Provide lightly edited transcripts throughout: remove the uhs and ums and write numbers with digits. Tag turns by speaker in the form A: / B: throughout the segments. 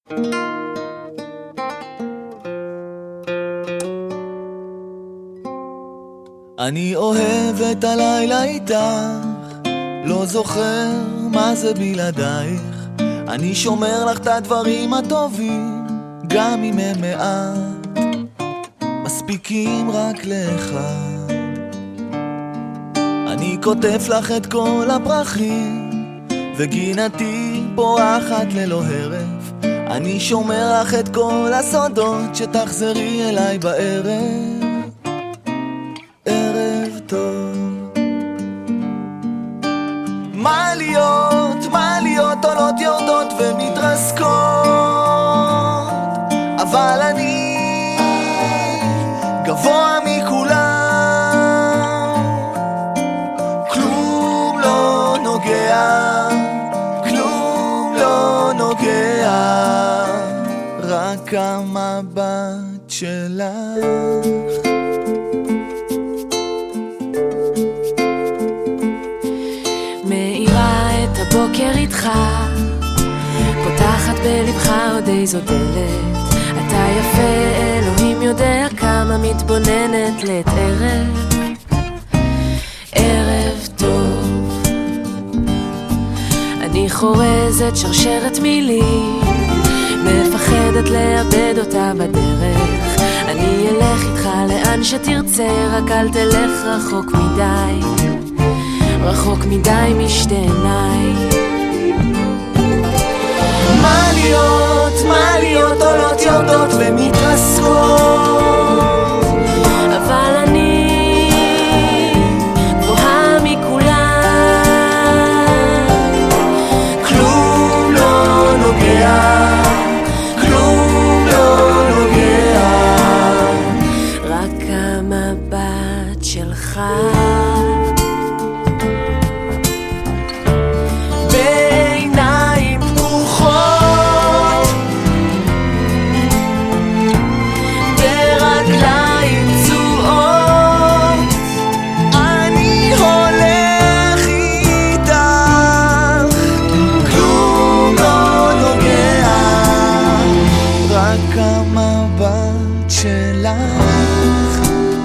A: אני אוהב את הלילה איתך, לא זוכר מה זה בלעדייך. אני שומר לך את הדברים הטובים, גם אם הם מעט, מספיקים רק לך. אני כותב לך את כל הפרחים, וגינתי פורחת ללא הרף. אני שומר לך את כל הסודות, שתחזרי אליי בערב. ערב טוב. מה להיות עולות יורדות ומתרסקות, אבל אני גבוה מכולם. כלום לא נוגע, כלום לא נוגע, רק המבט שלך.
B: מאירה את הבוקר איתך, פותחת בלבך עוד איזו דלת. אתה יפה, אלוהים יודע כמה, מתבוננת לעת ערב. ערב טוב. אני חורזת שרשרת מילים, מפחדת לאבד אותה בדרך. אני אלך איתך לאן שתרצה, רק אל תלך רחוק מדי, רחוק מדי משתי עיניי.
A: מה להיות עולות יורדות ומתרסקות,
B: אבל אני גבוהה מכולם.
A: כלום לא נוגע, כלום לא נוגע,
B: רק המבט שלך.
A: המבט שלך.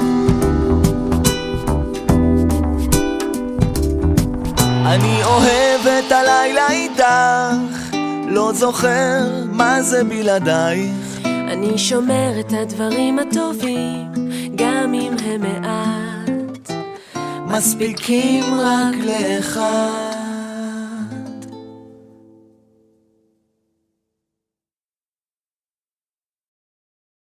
A: אני אוהב את הלילה איתך, לא זוכר מה זה בלעדייך.
B: אני שומר את הדברים הטובים, גם אם הם מעט,
A: מספיקים רק לך.